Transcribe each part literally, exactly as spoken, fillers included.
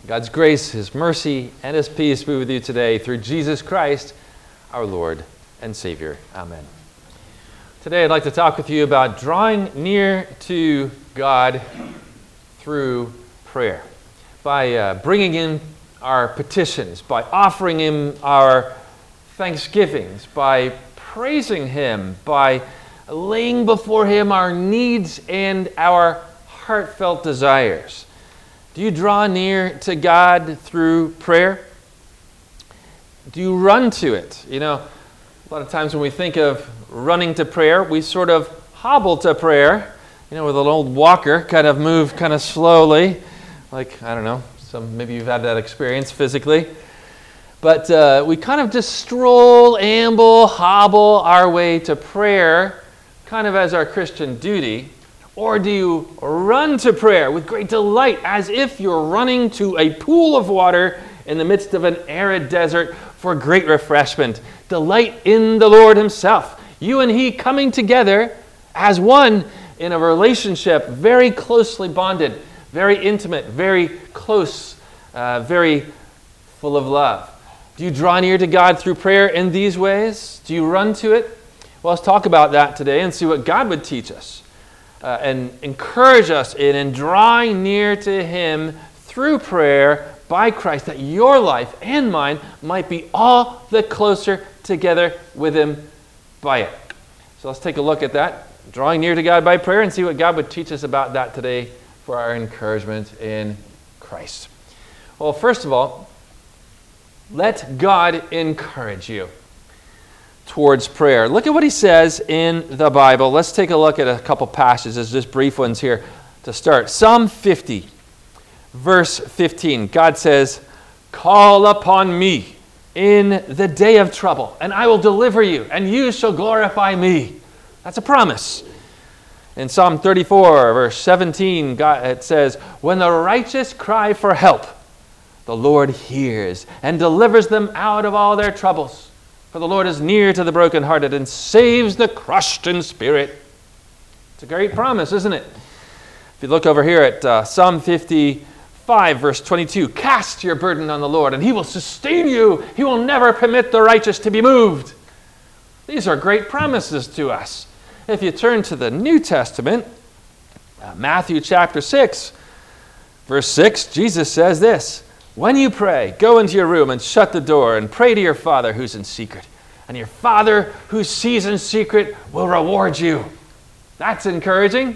God's grace, His mercy, and His peace be with you today through Jesus Christ, our Lord and Savior. Amen. Today I'd like to talk with you about drawing near to God through prayer. By uh, bringing in our petitions, by offering Him our thanksgivings, by praising Him, by laying before Him our needs and our heartfelt desires. Do you draw near to God through prayer? Do you run to it? You know, a lot of times when we think of running to prayer, we sort of hobble to prayer, you know, with an old walker, kind of move kind of slowly, like, I don't know, some maybe you've had that experience physically. But uh, we kind of just stroll, amble, hobble our way to prayer, kind of as our Christian duty. Or do you run to prayer with great delight as if you're running to a pool of water in the midst of an arid desert for great refreshment? Delight in the Lord Himself. You and He coming together as one in a relationship very closely bonded, very intimate, very close, uh, very full of love. Do you draw near to God through prayer in these ways? Do you run to it? Well, let's talk about that today and see what God would teach us. Uh, and encourage us in, in drawing near to Him through prayer by Christ, that your life and mine might be all the closer together with Him by it. So let's take a look at that, drawing near to God by prayer, and see what God would teach us about that today for our encouragement in Christ. Well, first of all, let God encourage you towards prayer. Look at what He says in the Bible. Let's take a look at a couple passages, just brief ones here to start. Psalm fifty, verse fifteen. God says, "Call upon me in the day of trouble, and I will deliver you, and you shall glorify me." That's a promise. In Psalm thirty-four, verse seventeen, God, it says, "When the righteous cry for help, the Lord hears and delivers them out of all their troubles. For the Lord is near to the brokenhearted and saves the crushed in spirit." It's a great promise, isn't it? If you look over here at uh, Psalm fifty-five, verse twenty-two, "Cast your burden on the Lord, and He will sustain you. He will never permit the righteous to be moved." These are great promises to us. If you turn to the New Testament, uh, Matthew chapter six, verse six, Jesus says this, "When you pray, go into your room and shut the door and pray to your Father who's in secret. And your Father who sees in secret will reward you." That's encouraging.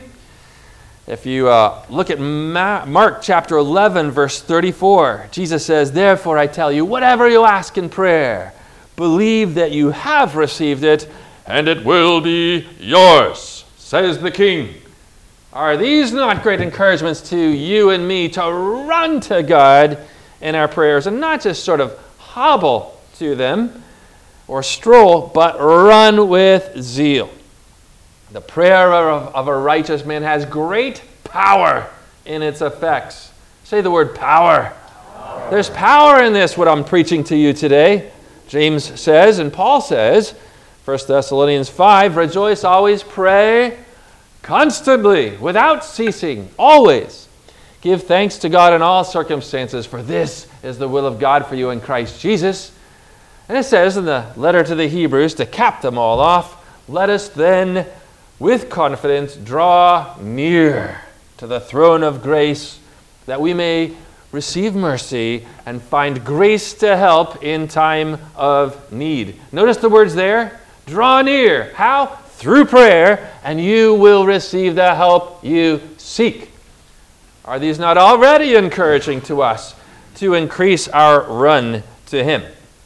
If you uh, look at Ma- Mark chapter eleven, verse thirty-four, Jesus says, "Therefore I tell you, whatever you ask in prayer, believe that you have received it, and it will be yours, says the King." Are these not great encouragements to you and me to run to God in our prayers and not just sort of hobble to them or stroll, but run with zeal? The prayer of, of a righteous man has great power in its effects. Say the word power. Power. There's power in this, what I'm preaching to you today. James says, and Paul says, First Thessalonians five, "Rejoice always, pray constantly, without ceasing, always. Give thanks to God in all circumstances, for this is the will of God for you in Christ Jesus." And it says in the letter to the Hebrews, to cap them all off, "Let us then with confidence draw near to the throne of grace, that we may receive mercy and find grace to help in time of need." Notice the words there. Draw near. How? Through prayer, and you will receive the help you seek. Are these not already encouraging to us to increase our run to Him?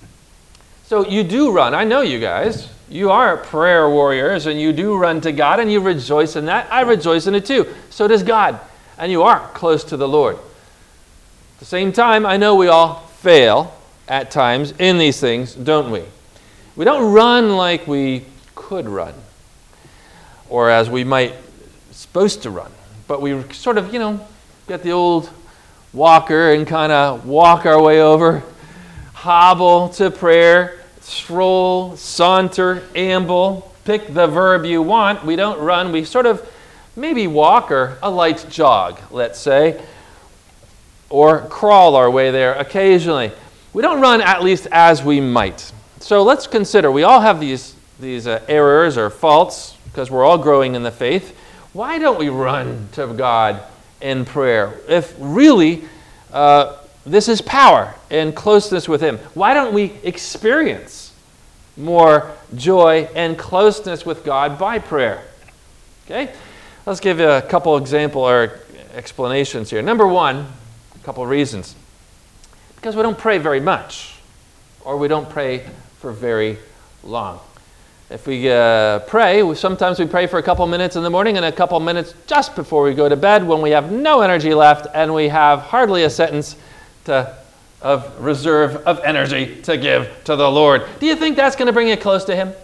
So you do run. I know you guys. You are prayer warriors, and you do run to God, and you rejoice in that. I rejoice in it too. So does God. And you are close to the Lord. At the same time, I know we all fail at times in these things, don't we? We don't run like we could run, or as we might supposed to run. But we sort of, you know, get the old walker and kind of walk our way over, hobble to prayer, stroll, saunter, amble, pick the verb you want. We don't run. We sort of maybe walk or a light jog, let's say. or crawl our way there occasionally. We don't run at least as we might. So let's consider, we all have these, these uh, errors or faults because we're all growing in the faith. Why don't we run to God in prayer? If really uh, this is power and closeness with Him, why don't we experience more joy and closeness with God by prayer? Okay, let's give you a couple example or explanations here. Number one, a couple reasons. Because we don't pray very much, or we don't pray for very long. If we uh, pray, we, sometimes we pray for a couple minutes in the morning and a couple minutes just before we go to bed when we have no energy left and we have hardly a sentence to, of reserve of energy to give to the Lord. Do you think that's going to bring you close to Him?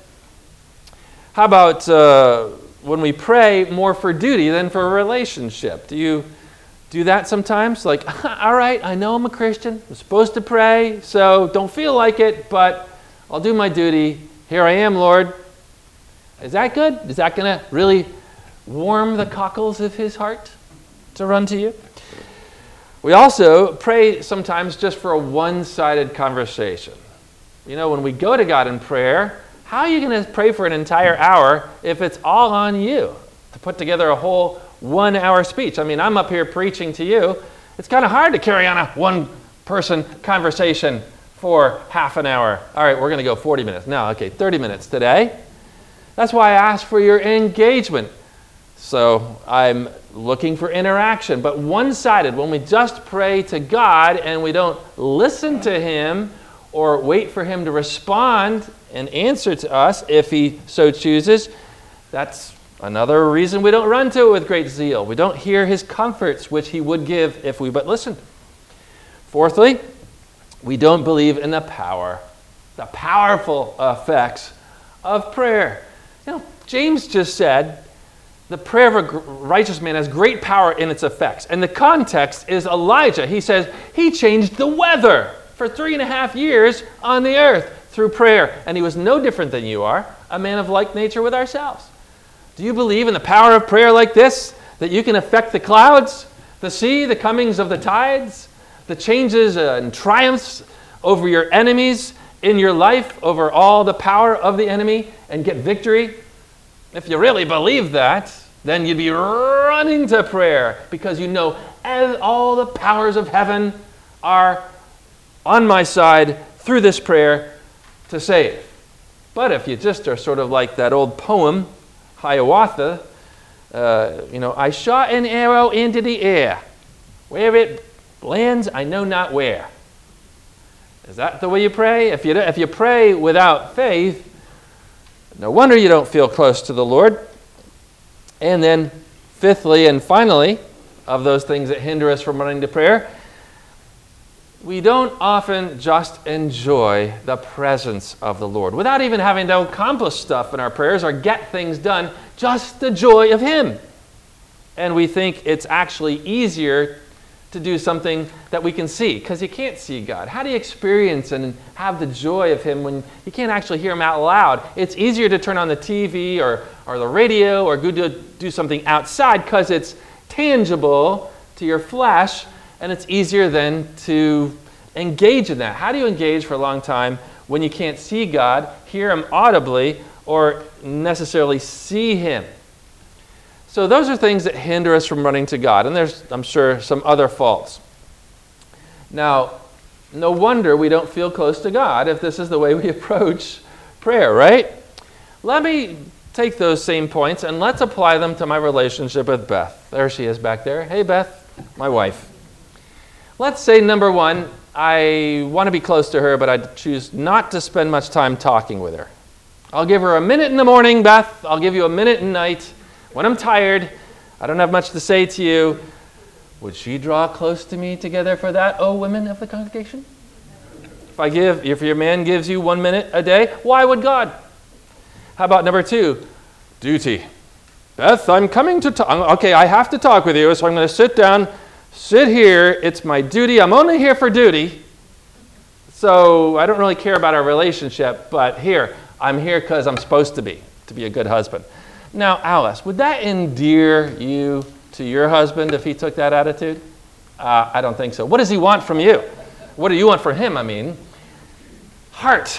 How about uh, when we pray more for duty than for a relationship? Do you do that sometimes? Like, all right, I know I'm a Christian. I'm supposed to pray, so don't feel like it, but I'll do my duty. Here I am, Lord. Is that good? Is that going to really warm the cockles of His heart to run to you? We also pray sometimes just for a one-sided conversation. You know, when we go to God in prayer, how are you going to pray for an entire hour if it's all on you to put together a whole one-hour speech? I mean, I'm up here preaching to you. It's kind of hard to carry on a one-person conversation for half an hour. All right, we're going to go forty minutes. No, okay, thirty minutes today. That's why I asked for your engagement. So I'm looking for interaction. But one-sided, when we just pray to God and we don't listen to Him or wait for Him to respond and answer to us if He so chooses, that's another reason we don't run to it with great zeal. We don't hear His comforts, which He would give if we but listened. Fourthly, we don't believe in the power, the powerful effects of prayer. You know, James just said, the prayer of a righteous man has great power in its effects. And the context is Elijah. He says he changed the weather for three and a half years on the earth through prayer. And he was no different than you are, a man of like nature with ourselves. Do you believe in the power of prayer like this? That you can affect the clouds, the sea, the comings of the tides, the changes and triumphs over your enemies in your life, over all the power of the enemy, and get victory? If you really believe that, then you'd be running to prayer because you know all the powers of heaven are on my side through this prayer to save. But if you just are sort of like that old poem, Hiawatha, uh, you know, I shot an arrow into the air. Where it lands, I know not where. Is that the way you pray? If you, if you pray without faith, no wonder you don't feel close to the Lord. And then, fifthly and finally, of those things that hinder us from running to prayer, we don't often just enjoy the presence of the Lord without even having to accomplish stuff in our prayers or get things done, just the joy of Him. And we think it's actually easier to do something that we can see, because you can't see God. How do you experience and have the joy of Him when you can't actually hear Him out loud? It's easier to turn on the T V or, or the radio or go do, do something outside because it's tangible to your flesh, and it's easier then to engage in that. How do you engage for a long time when you can't see God, hear Him audibly, or necessarily see Him? So those are things that hinder us from running to God. And there's, I'm sure, some other faults. Now, no wonder we don't feel close to God if this is the way we approach prayer, right? Let me take those same points and let's apply them to my relationship with Beth. There she is back there. Hey, Beth, my wife. Let's say, number one, I want to be close to her, but I choose not to spend much time talking with her. I'll give her a minute in the morning, Beth. I'll give you a minute at night. When I'm tired, I don't have much to say to you. Would she draw close to me together for that, O women of the congregation? If I give, if your man gives you one minute a day, why would God? How about number two? Duty. Beth, I'm coming to talk. Okay, I have to talk with you, so I'm going to sit down, sit here. It's my duty. I'm only here for duty. So I don't really care about our relationship, but here, I'm here because I'm supposed to be, to be a good husband. Now, Alice, would that endear you to your husband if he took that attitude? Uh, I don't think so. What does he want from you? What do you want from him, I mean? Heart.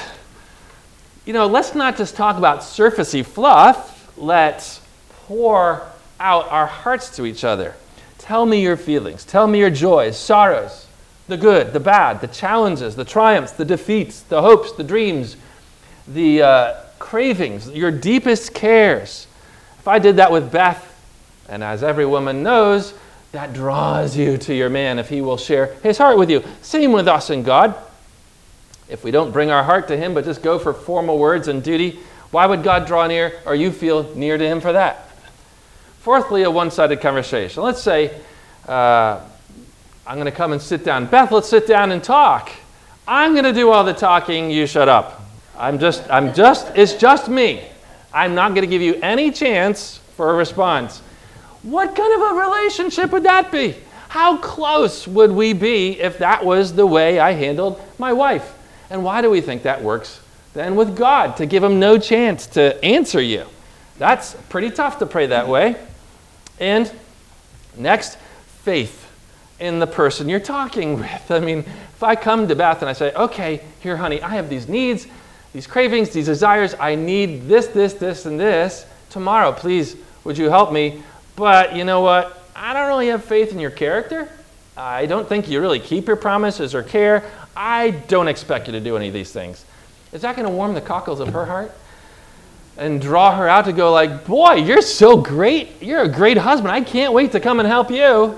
You know, let's not just talk about surfacey fluff. Let's pour out our hearts to each other. Tell me your feelings. Tell me your joys, sorrows, the good, the bad, the challenges, the triumphs, the defeats, the hopes, the dreams, the uh, cravings, your deepest cares. If I did that with Beth, and as every woman knows, that draws you to your man if he will share his heart with you. Same with us and God. If we don't bring our heart to him but just go for formal words and duty, why would God draw near or you feel near to him for that? Fourthly, a one-sided conversation. Let's say uh, I'm going to come and sit down. Beth, let's sit down and talk. I'm going to do all the talking. You shut up. I'm just, I'm just, it's just me. I'm not going to give you any chance for a response. What kind of a relationship would that be? How close would we be if that was the way I handled my wife? And why do we think that works then with God, to give him no chance to answer you? That's pretty tough to pray that way. And next, faith in the person you're talking with. I mean, if I come to Beth and I say, okay, here, honey, I have these needs, these cravings, these desires. I need this, this, this, and this. Tomorrow, please, would you help me? But you know what? I don't really have faith in your character. I don't think you really keep your promises or care. I don't expect you to do any of these things. Is that going to warm the cockles of her heart and draw her out to go like, boy, you're so great. You're a great husband. I can't wait to come and help you.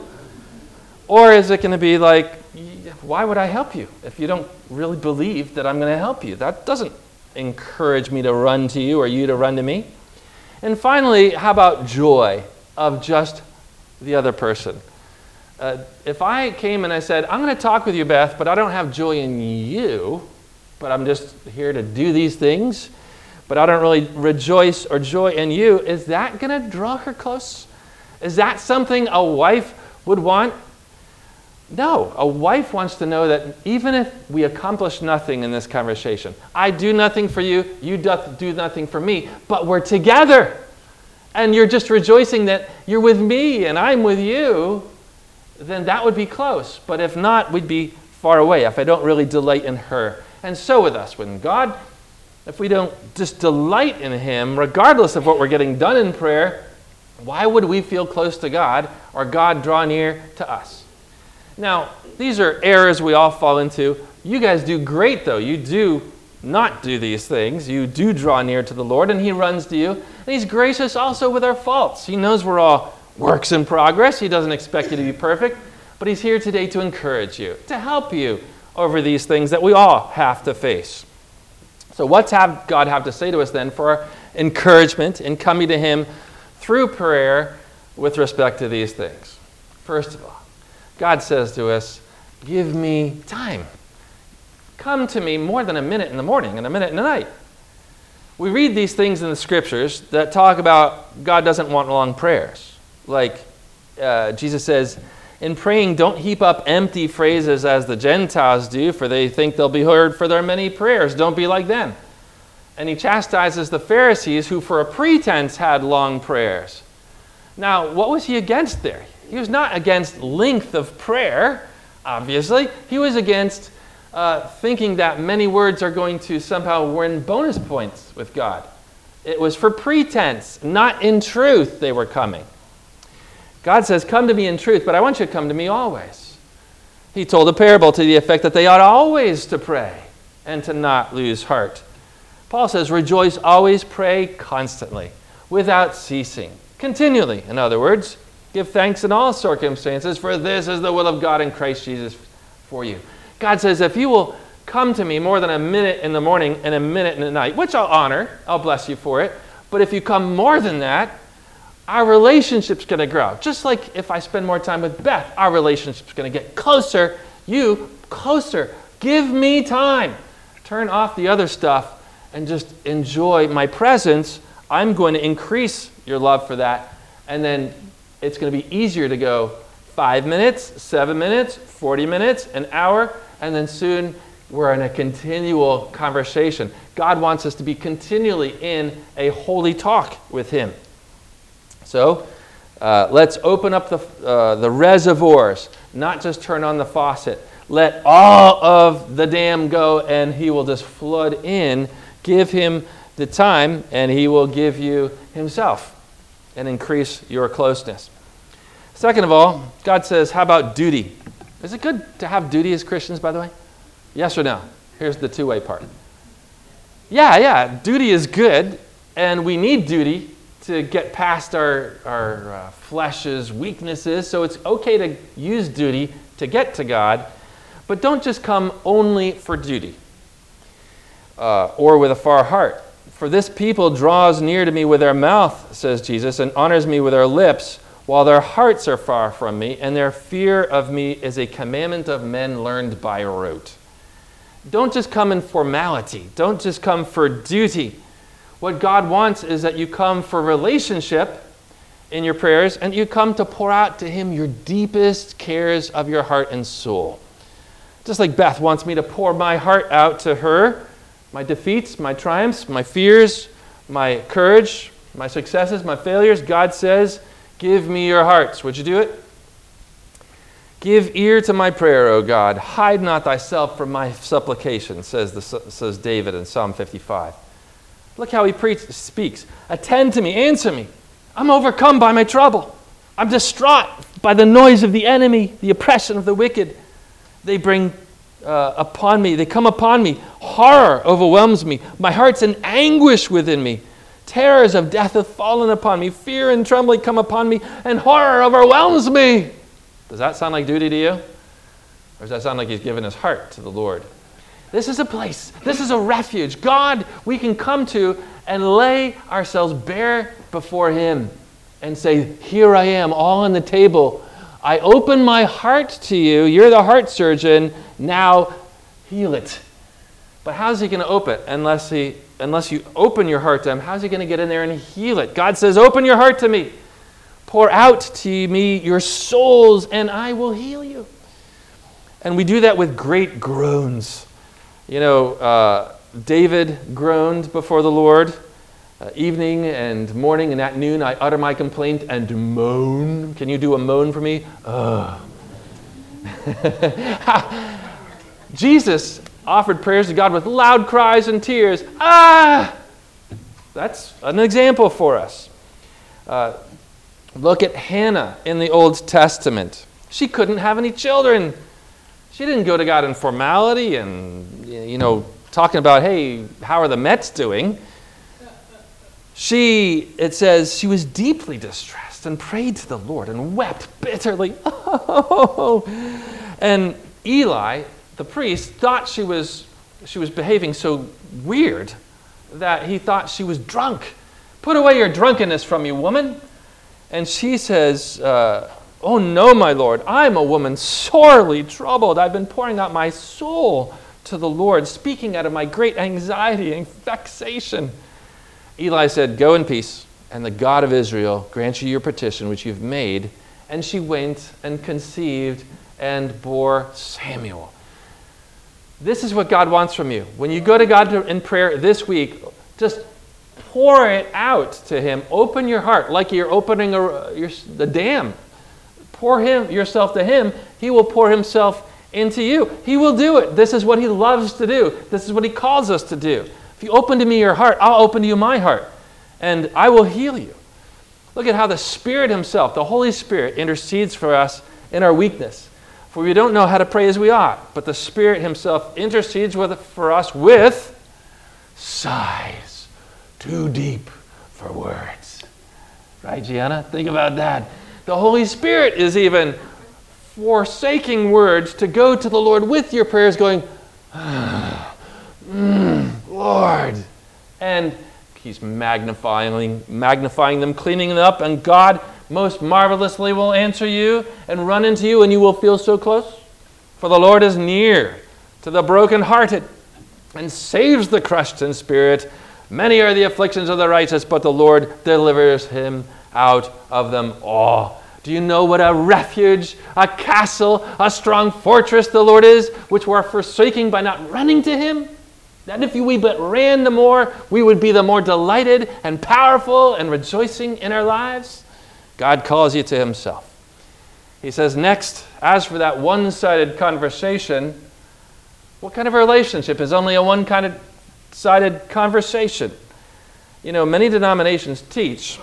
Or is it going to be like, why would I help you if you don't really believe that I'm going to help you? That doesn't encourage me to run to you or you to run to me. And finally, how about joy of just the other person? Uh, if I came and I said, I'm going to talk with you, Beth, but I don't have joy in you, but I'm just here to do these things, but I don't really rejoice or joy in you, is that going to draw her close? Is that something a wife would want? No, a wife wants to know that even if we accomplish nothing in this conversation, I do nothing for you, you do nothing for me, but we're together. And you're just rejoicing that you're with me and I'm with you, then that would be close. But if not, we'd be far away if I don't really delight in her. And so with us, when God, if we don't just delight in him, regardless of what we're getting done in prayer, why would we feel close to God or God draw near to us? Now, these are errors we all fall into. You guys do great, though. You do not do these things. You do draw near to the Lord, and he runs to you. And he's gracious also with our faults. He knows we're all works in progress. He doesn't expect you to be perfect, but he's here today to encourage you, to help you over these things that we all have to face. So what's have God have to say to us then for our encouragement in coming to him through prayer with respect to these things? First of all, God says to us, give me time. Come to me more than a minute in the morning and a minute in the night. We read these things in the scriptures that talk about God doesn't want long prayers. Like uh, Jesus says, in praying, don't heap up empty phrases as the Gentiles do, for they think they'll be heard for their many prayers. Don't be like them. And he chastises the Pharisees who for a pretense had long prayers. Now, what was he against there? He was not against length of prayer, obviously. He was against uh, thinking that many words are going to somehow win bonus points with God. It was for pretense, not in truth they were coming. God says, come to me in truth, but I want you to come to me always. He told a parable to the effect that they ought always to pray and to not lose heart. Paul says, rejoice always, pray constantly, without ceasing, continually, in other words. Give thanks in all circumstances, for this is the will of God in Christ Jesus for you. God says, if you will come to me more than a minute in the morning and a minute in the night, which I'll honor, I'll bless you for it, but if you come more than that, our relationship's going to grow. Just like if I spend more time with Beth, our relationship's going to get closer, you closer. Give me time. Turn off the other stuff and just enjoy my presence. I'm going to increase your love for that, and then it's going to be easier to go five minutes, seven minutes, forty minutes, an hour, and then soon we're in a continual conversation. God wants us to be continually in a holy talk with him. So uh, let's open up the, uh, the reservoirs, not just turn on the faucet. Let all of the dam go and he will just flood in. Give him the time and he will give you himself and increase your closeness. Second of all, God says, how about duty? Is it good to have duty as Christians, by the way? Yes or no? Here's the two-way part. Yeah, yeah, duty is good, and we need duty to get past our, our uh, flesh's weaknesses, so it's okay to use duty to get to God, but don't just come only for duty uh, or with a far heart. For this people draws near to me with their mouth, says Jesus, and honors me with their lips, while their hearts are far from me, and their fear of me is a commandment of men learned by rote. Don't just come in formality. Don't just come for duty. What God wants is that you come for relationship in your prayers, and you come to pour out to him your deepest cares of your heart and soul. Just like Beth wants me to pour my heart out to her, my defeats, my triumphs, my fears, my courage, my successes, my failures, God says, give me your hearts. Would you do it? Give ear to my prayer, O God. Hide not thyself from my supplication, says, the, says David in Psalm fifty-five. Look how he preach, speaks. Attend to me, answer me. I'm overcome by my trouble. I'm distraught by the noise of the enemy, the oppression of the wicked. They bring uh, upon me, they come upon me. Horror overwhelms me. My heart's in anguish within me. Terrors of death have fallen upon me. Fear and trembling come upon me, and horror overwhelms me. Does that sound like duty to you? Or does that sound like he's given his heart to the Lord? This is a place. This is a refuge. God, we can come to and lay ourselves bare before him and say, here I am, all on the table. I open my heart to you. You're the heart surgeon. Now heal it. But how's he going to open it unless he, unless you open your heart to him? How's he going to get in there and heal it? God says, open your heart to me. Pour out to me your souls, and I will heal you. And we do that with great groans. You know, uh, David groaned before the Lord. Uh, evening and morning and at noon I utter my complaint and moan. Can you do a moan for me? Ugh. Jesus offered prayers to God with loud cries and tears. Ah! That's an example for us. Uh, Look at Hannah in the Old Testament. She couldn't have any children. She didn't go to God in formality and, you know, talking about, hey, how are the Mets doing? She, it says, she was deeply distressed and prayed to the Lord and wept bitterly. Oh. And Eli, the priest, thought she was, she was behaving so weird that he thought she was drunk. Put away your drunkenness from you, woman. And she says, uh, oh no, my Lord, I'm a woman sorely troubled. I've been pouring out my soul to the Lord, speaking out of my great anxiety and vexation. Eli said, go in peace, and the God of Israel grant you your petition which you've made. And she went and conceived and bore Samuel. This is what God wants from you. When you go to God in prayer this week, just pour it out to him. Open your heart like you're opening a, your, the dam. Pour him yourself to him. He will pour himself into you. He will do it. This is what he loves to do. This is what he calls us to do. If you open to me your heart, I'll open to you my heart, and I will heal you. Look at how the Spirit himself, the Holy Spirit, intercedes for us in our weakness. For we don't know how to pray as we ought, but the Spirit himself intercedes with, for us with sighs too deep for words. Right, Gianna? Think about that. The Holy Spirit is even forsaking words to go to the Lord with your prayers, going, ah, mm, Lord. And he's magnifying, magnifying them, cleaning them up, and God most marvelously will answer you and run into you, and you will feel so close. For the Lord is near to the brokenhearted and saves the crushed in spirit. Many are the afflictions of the righteous, but the Lord delivers him out of them all. Do you know what a refuge, a castle, a strong fortress the Lord is, which we're forsaking by not running to him? That if we but ran the more, we would be the more delighted and powerful and rejoicing in our lives. God calls you to himself. He says, next, as for that one-sided conversation, what kind of a relationship is only a one-sided conversation? You know, many denominations teach,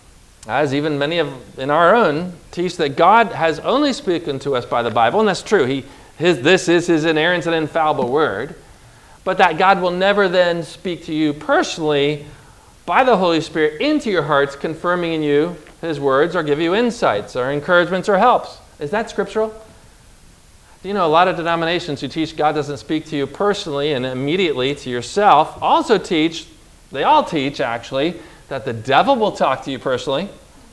as even many of in our own, teach that God has only spoken to us by the Bible, and that's true. He, his, this is his inerrant and infallible word, but that God will never then speak to you personally by the Holy Spirit into your hearts, confirming in you his words or give you insights or encouragements or helps. Is that scriptural? Do you know a lot of denominations who teach God doesn't speak to you personally and immediately to yourself also teach, they all teach actually, that the devil will talk to you personally.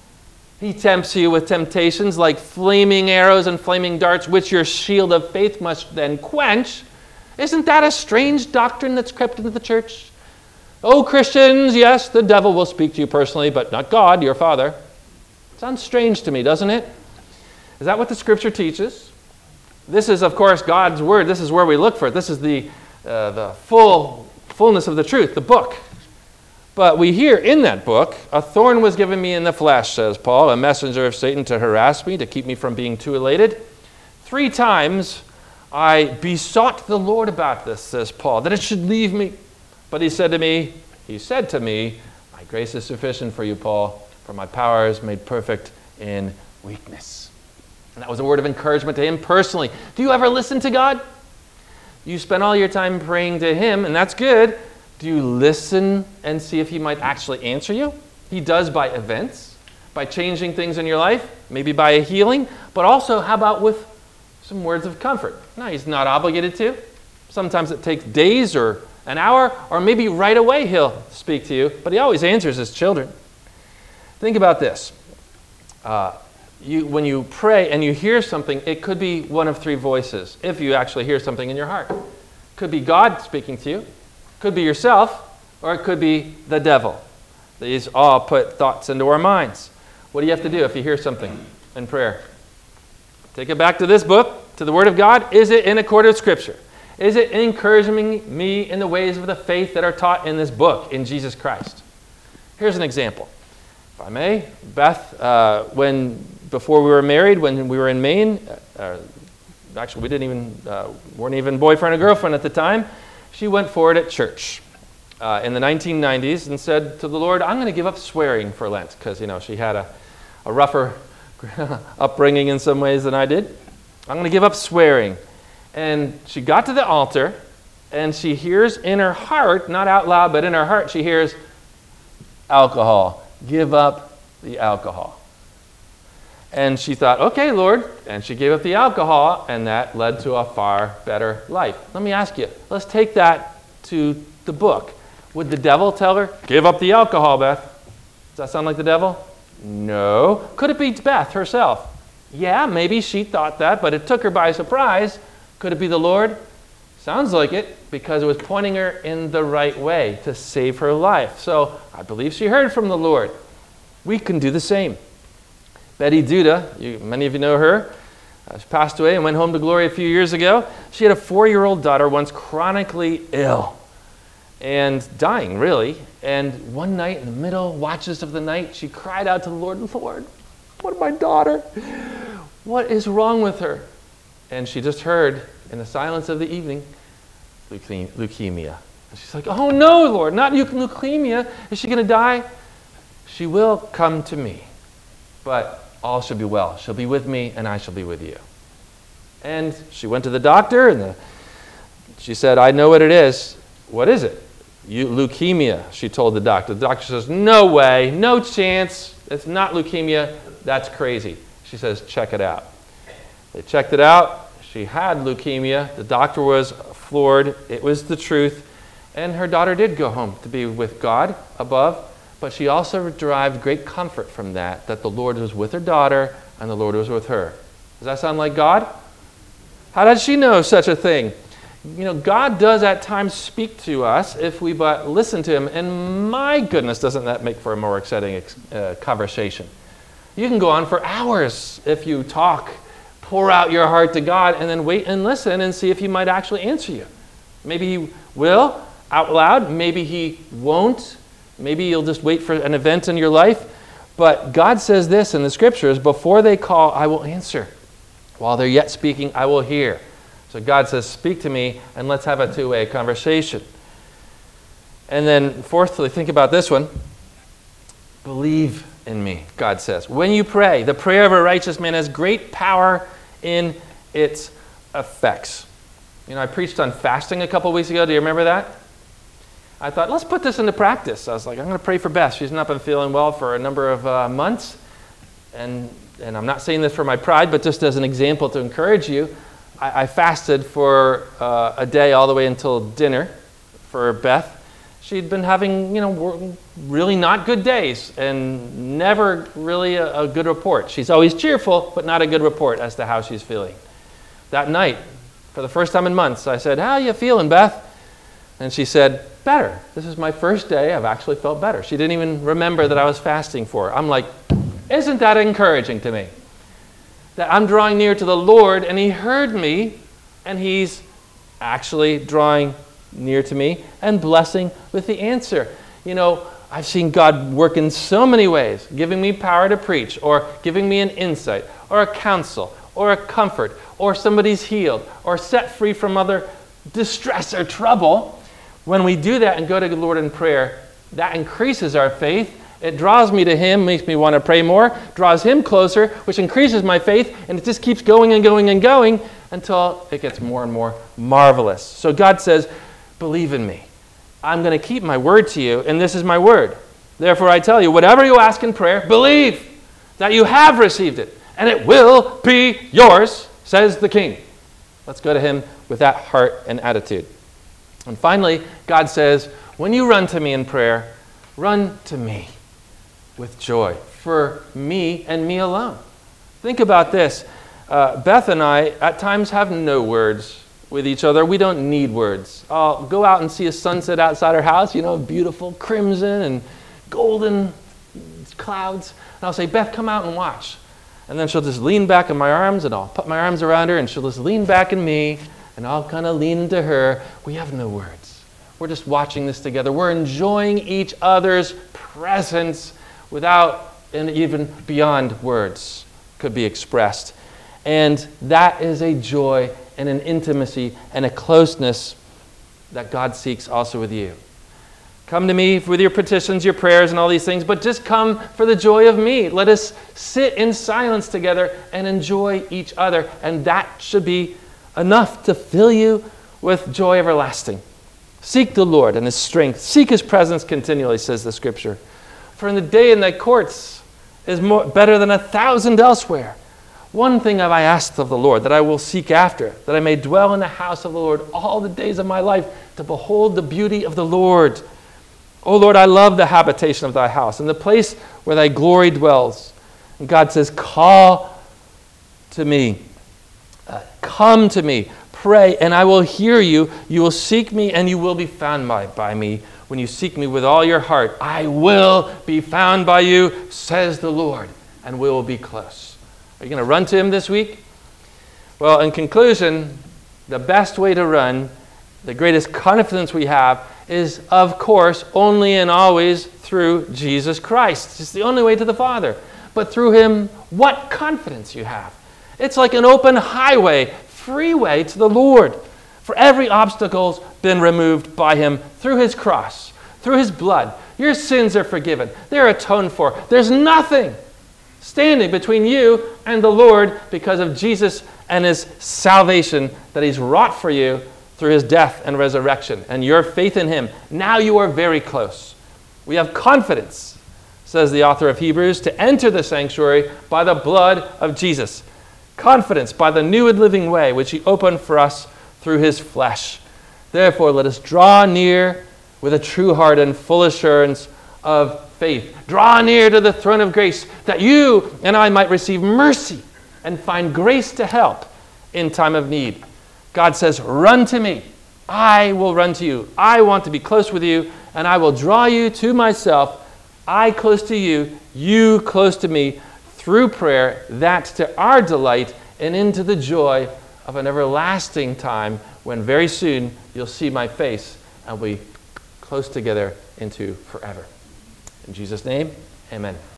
He tempts you with temptations like flaming arrows and flaming darts, which your shield of faith must then quench. Isn't that a strange doctrine that's crept into the church? Oh, Christians, yes, the devil will speak to you personally, but not God, your Father. Sounds strange to me, doesn't it? Is that what the Scripture teaches? This is, of course, God's Word. This is where we look for it. This is the, uh, the full fullness of the truth, the book. But we hear in that book, a thorn was given me in the flesh, says Paul, a messenger of Satan to harass me, to keep me from being too elated. Three times I besought the Lord about this, says Paul, that it should leave me. But he said to me, he said to me, my grace is sufficient for you, Paul, for my power is made perfect in weakness. And that was a word of encouragement to him personally. Do you ever listen to God? You spend all your time praying to him, and that's good. Do you listen and see if he might actually answer you? He does by events, by changing things in your life, maybe by a healing, but also how about with some words of comfort? No, he's not obligated to. Sometimes it takes days or an hour, or maybe right away he'll speak to you, but he always answers his children. Think about this. Uh, you, when you pray and you hear something, it could be one of three voices, if you actually hear something in your heart. It could be God speaking to you, could be yourself, or it could be the devil. These all put thoughts into our minds. What do you have to do if you hear something in prayer? Take it back to this book, to the Word of God. Is it in accord with Scripture? Is it encouraging me in the ways of the faith that are taught in this book, in Jesus Christ? Here's an example, if I may. Beth, uh, when before we were married, when we were in Maine, uh, actually we didn't even uh, weren't even boyfriend or girlfriend at the time. She went forward at church uh, in the nineteen nineties and said to the Lord, "I'm going to give up swearing for Lent," because you know she had a, a rougher upbringing in some ways than I did. I'm going to give up swearing. And she got to the altar, and she hears in her heart, not out loud, but in her heart, she hears alcohol. Give up the alcohol. And she thought, okay, Lord. And she gave up the alcohol, and that led to a far better life. Let me ask you, let's take that to the book. Would the devil tell her, give up the alcohol, Beth? Does that sound like the devil? No. Could it be Beth herself? Yeah, maybe she thought that, but it took her by surprise. Could it be the Lord? Sounds like it, because it was pointing her in the right way to save her life. So I believe she heard from the Lord. We can do the same. Betty Duda, you, many of you know her, uh, she passed away and went home to glory a few years ago. She had a four-year-old daughter once chronically ill and dying, really. And one night, in the middle watches of the night, she cried out to the Lord, Lord, what about my daughter? What is wrong with her? And she just heard, in the silence of the evening, leukemia. And she's like, oh no, Lord, not leukemia. Is she going to die? She will come to me, but all shall be well. She'll be with me, and I shall be with you. And she went to the doctor, and the, she said, I know what it is. What is it? You, leukemia, she told the doctor. The doctor says, no way, no chance. It's not leukemia. That's crazy. She says, check it out. They checked it out. She had leukemia. The doctor was floored. It was the truth. And her daughter did go home to be with God above. But she also derived great comfort from that, that the Lord was with her daughter and the Lord was with her. Does that sound like God? How did she know such a thing? You know, God does at times speak to us if we but listen to him. And my goodness, doesn't that make for a more exciting uh, conversation? You can go on for hours if you talk. Pour out your heart to God and then wait and listen and see if he might actually answer you. Maybe he will out loud. Maybe he won't. Maybe you'll just wait for an event in your life. But God says this in the scriptures, before they call, I will answer. While they're yet speaking, I will hear. So God says, speak to me, and let's have a two-way conversation. And then fourthly, think about this one. Believe in me, God says. When you pray, the prayer of a righteous man has great power in its effects. You know, I preached on fasting a couple weeks ago. Do you remember that? I thought, let's put this into practice. I was like, I'm going to pray for Beth. She's not been feeling well for a number of uh, months. And, and I'm not saying this for my pride, but just as an example to encourage you, I, I fasted for uh, a day all the way until dinner for Beth. She'd been having, you know, really not good days and never really a, a good report. She's always cheerful, but not a good report as to how she's feeling. That night, for the first time in months, I said, how are you feeling, Beth? And she said, better. This is my first day I've actually felt better. She didn't even remember that I was fasting for her. I'm like, isn't that encouraging to me? That I'm drawing near to the Lord, and He heard me, and He's actually drawing near to me and blessing with the answer. You know, I've seen God work in so many ways, giving me power to preach, or giving me an insight, or a counsel, or a comfort, or somebody's healed, or set free from other distress or trouble. When we do that and go to the Lord in prayer, that increases our faith. It draws me to Him, makes me want to pray more, draws Him closer, which increases my faith, and it just keeps going and going and going until it gets more and more marvelous. So God says, believe in me. I'm going to keep my word to you, and this is my word. Therefore I tell you, whatever you ask in prayer, believe that you have received it, and it will be yours, says the King. Let's go to Him with that heart and attitude. And finally, God says, when you run to me in prayer, run to me with joy, for me and me alone. Think about this. Uh, Beth and I at times have no words with each other. We don't need words. I'll go out and see a sunset outside our house, you know, beautiful crimson and golden clouds. And I'll say, Beth, come out and watch. And then she'll just lean back in my arms, and I'll put my arms around her, and she'll just lean back in me, and I'll kind of lean into her. We have no words. We're just watching this together. We're enjoying each other's presence without, and even beyond words could be expressed. And that is a joy and an intimacy and a closeness that God seeks also with you. Come to me with your petitions, your prayers, and all these things, but just come for the joy of me. Let us sit in silence together and enjoy each other, and that should be enough to fill you with joy everlasting. Seek the Lord and His strength. Seek His presence continually, says the Scripture. For in the day in thy courts is more, better than a thousand elsewhere. One thing have I asked of the Lord, that I will seek after, that I may dwell in the house of the Lord all the days of my life, to behold the beauty of the Lord. O Lord, I love the habitation of thy house, and the place where thy glory dwells. And God says, call to me. Uh, come to me. Pray, and I will hear you. You will seek me, and you will be found by, by me. When you seek me with all your heart, I will be found by you, says the Lord, and we will be close. Are you going to run to Him this week? Well, in conclusion, the best way to run, the greatest confidence we have, is, of course, only and always through Jesus Christ. It's the only way to the Father. But through Him, what confidence you have. It's like an open highway, freeway to the Lord. For every obstacle's been removed by Him through His cross, through His blood. Your sins are forgiven. They're atoned for. There's nothing standing between you and the Lord because of Jesus and His salvation that He's wrought for you through His death and resurrection and your faith in Him. Now you are very close. We have confidence, says the author of Hebrews, to enter the sanctuary by the blood of Jesus. Confidence by the new and living way which He opened for us through His flesh. Therefore, let us draw near with a true heart and full assurance of faith. Draw near to the throne of grace, that you and I might receive mercy and find grace to help in time of need. God says, run to me. I will run to you. I want to be close with you, and I will draw you to myself. I close to you, you close to me, through prayer, that to our delight and into the joy of an everlasting time when very soon you'll see my face and we'll be close together into forever. In Jesus' name, amen.